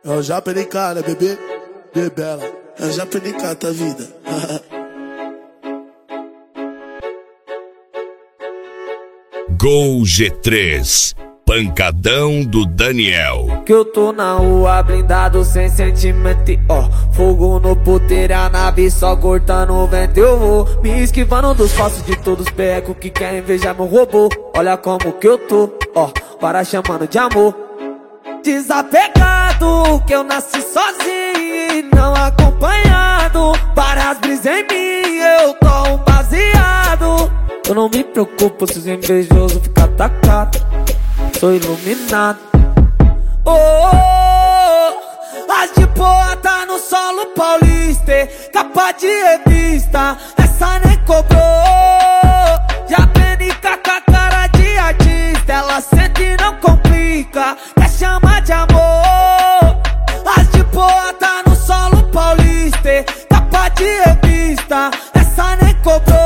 É o JPNK, né, bebê? Bebela. É o JPNK, tá vida. Gol G3, pancadão do Daniel. Que eu tô na rua blindado sem sentimento, ó. Fogo no puteiro, a nave só cortando o vento. Eu vou me esquivando dos falsos de todos os pecos que querem invejar meu robô. Olha como que eu tô, ó, para chamando de amor. Desapegado, que eu nasci sozinho e não acompanhado. Várias brisas em mim, eu tô um baseado. Eu não me preocupo se os invejosos ficam atacados. Sou iluminado. Oh, oh, oh, as de boa tá no solo paulista, capa de revista, essa nem cobrou. Já PNK com a cara de artista, ela sente e não complica, quer chamar de amor. As de boa tá no solo paulista, capa de revista, essa nem cobrou.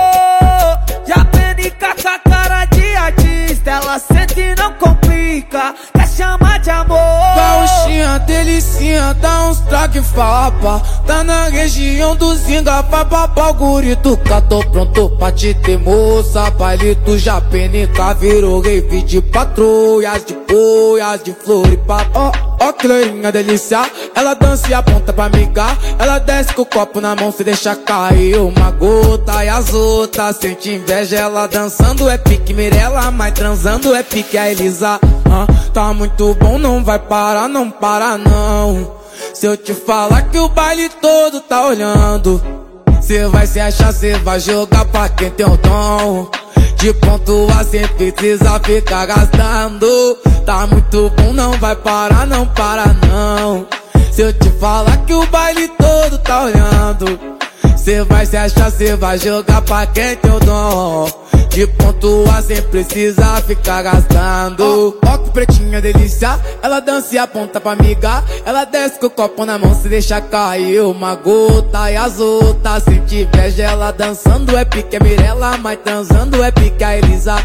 Já PNK com a cara de artista, ela sente e não complica, quer chamar de amor. Gauchinha, delicinha, dá uns traque fapa. Tá na região do Zinga, papapá, o gurito cá, tô pronto pra te ter, moça. Palito já PNK virou rave de patrulhas, de boias, de flor e papo. Ó que loirinha delícia, ela dança e aponta pra amigar. Ela desce com o copo na mão, se deixa cair uma gota. E as outras sente inveja, ela dançando é pique Mirella, mas transando é pique a Elisa. Tá muito bom, não vai parar, não para não. Se eu te falar que o baile todo tá olhando, cê vai se achar, cê vai jogar pra quem tem o dom de pontuar sem precisa ficar gastando. Tá muito bom, não vai parar, não para não. Se eu te falar que o baile todo tá olhando, cê vai se achar, cê vai jogar pra quem tem o dom de pontuar sem precisar ficar gastando. Ó que pretinha delícia, ela dança e aponta pra amiga. Ela desce com o copo na mão, se deixa cair uma gota. E as outras sente inveja, ela dançando é pique a Mirella, mas transando é pique a Elisa.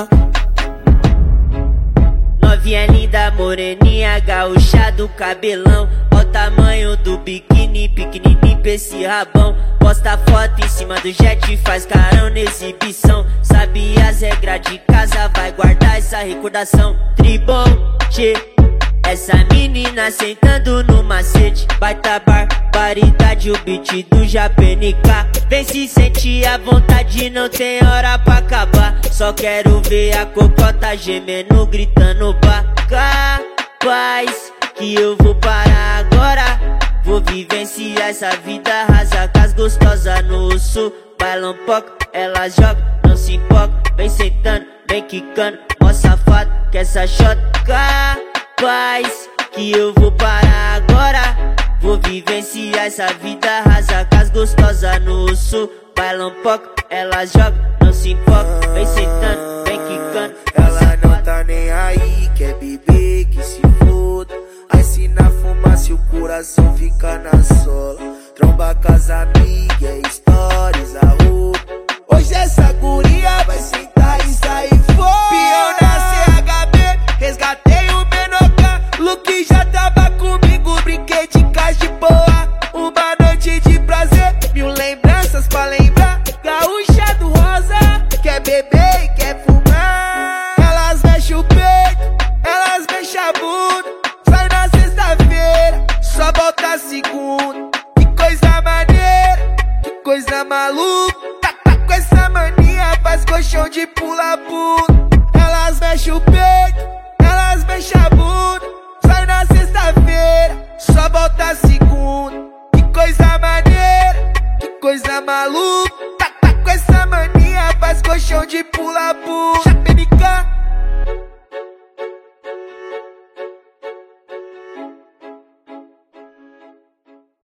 Novinha linda, moreninha, gaúcha do cabelão. Ó o tamanho do biquíni, pequenininho pra esse rabão. Posta foto em cima do jet, faz carão na exibição. Sabe as regras de casa, vai guardar essa recordação. Tribom, tchê, essa menina sentando no macete. Baita barbaridade, o beat do JPNK. Vem se sentir à vontade, não tem hora pra acabar. Só quero ver a cocota gemendo, gritando pra capaz que eu vou parar agora. Vou vivenciar essa vida rasa com as gostosas no sul. Bailam pouco, ela joga, não se importa. Vem sentando, vem quicando, mó safado que essa shot capaz que eu vou parar agora. Vou vivenciar essa vida rasa com as gostosas no sul. Bailam pouco, ela joga, não se importa. Vem sentando, vem quicando. Ela não tá nem aí, quer beber, que se foda. Aí se na fumaça o coração fica na sola. Tromba com as amigas, stories, a roupa. Hoje essa guria vai sentar e sair fora. Pião na CHB, resgatei o Menoca. Luke já tava comigo, brinquei de casa de boa. Uma noite de prazer, mil lembranças pra lembrar. Gaúcha do rosa, quer beber e quer fumar. Elas mexem o peito, elas mexem a bunda. Sai na sexta-feira, só volta segunda. Que coisa maneira, que coisa maluca. Tá com essa mania, faz colchão de pula-pula. Elas mexem o peito, elas mexem a bunda. Sai na sexta-feira, só volta segunda. Que coisa maneira, que coisa maluca. Tá com essa mania, faz colchão de pula-pula. JPNK.